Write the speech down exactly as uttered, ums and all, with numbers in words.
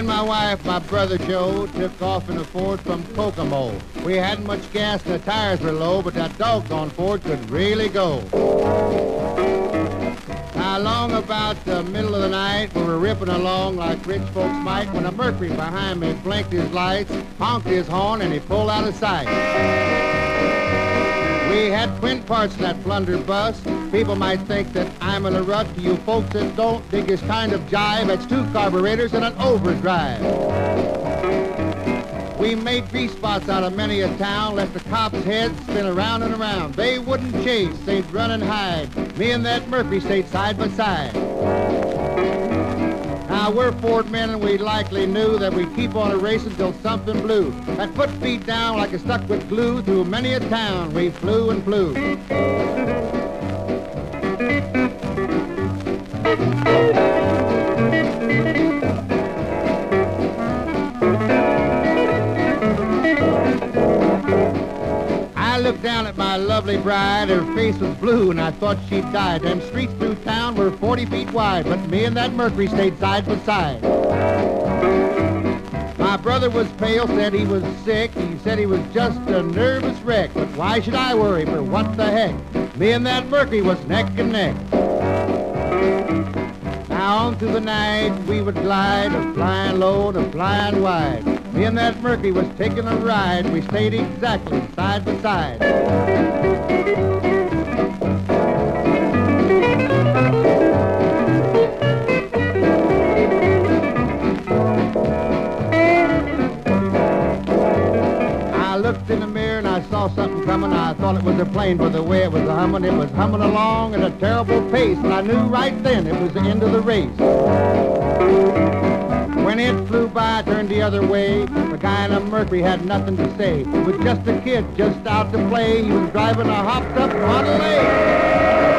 and my wife, my brother Joe, took off in a Ford from Kokomo. We hadn't much gas and the tires were low, but that doggone Ford could really go. Now, along about the middle of the night, we were ripping along like rich folks might when a Mercury behind me blinked his lights, honked his horn, and he pulled out of sight. We had twin parts in that blunderbuss. People might think that I'm in a rut. To you folks that don't dig this kind of jive, it's two carburetors and an overdrive. We made V-spots out of many a town, let the cops' heads spin around and around. They wouldn't chase, they'd run and hide. Me and that Murphy stayed side by side. Now, we're Ford men and we likely knew that we'd keep on a racing till something blew. That foot feet down like a stuck with glue, through many a town we flew and flew. I looked down at my lovely bride, her face was blue and I thought she'd died. Them streets through town were forty feet wide, but me and that Mercury stayed side by side. My brother was pale, said he was sick, he said he was just a nervous wreck, but why should I worry, for what the heck? Me and that Mercury was neck and neck. Now on through the night we would glide, a flying low and a flying wide. Me and that Mercury was taking a ride, we stayed exactly side by side. I looked in the mirror and I saw something coming. I thought it was a plane, but the way it was humming, it was humming along at a terrible pace, and I knew right then it was the end of the race. When it flew by, I turned the other way. The guy in a Mercury had nothing to say. He was just a kid, just out to play. He was driving a hopped-up Model A.